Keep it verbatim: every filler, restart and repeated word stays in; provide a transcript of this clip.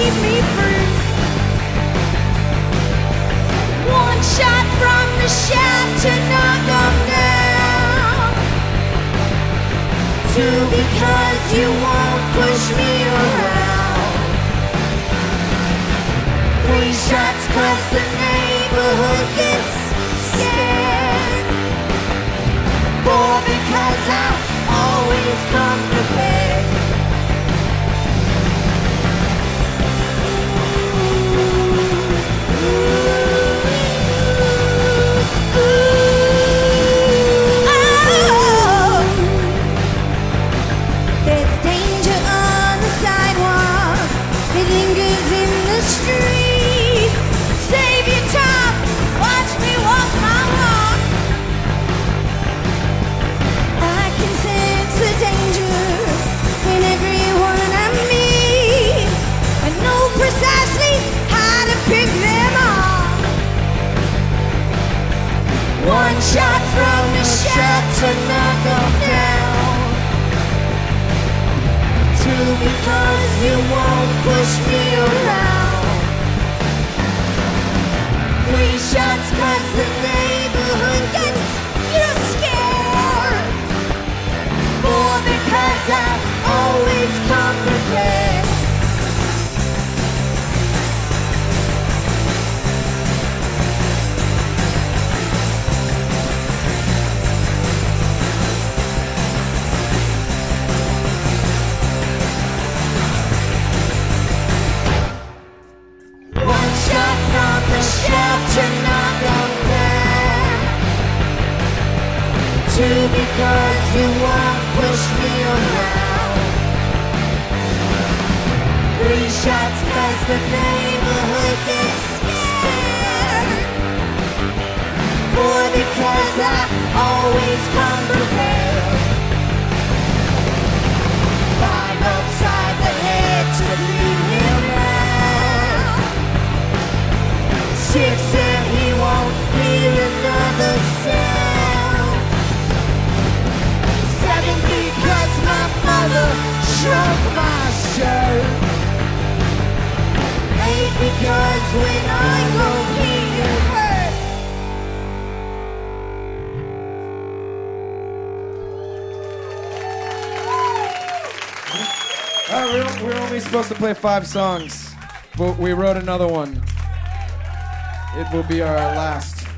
keep me free. One shot from the shaft to knock 'em down. Two because you won't push me around. Three shots 'cause the neighborhood gets scared. Four because I always come prepared. One shot from the shaft to knock 'em down. Two because you won't push me around. Three shots 'cause the neighborhood gets you scared. Four because I always come prepared. To knock 'em down. Two because you won't push me around. Three shots 'cause the neighborhood gets scared. Four because I always come prepared. Five upside the head to leave him out. Six and he won't hear another sound. Seven because my mother shrunk my shirt. Eight because when I go pee it hurts. Uh, we're, we're only supposed to play five songs, but we wrote another one. It will be our last.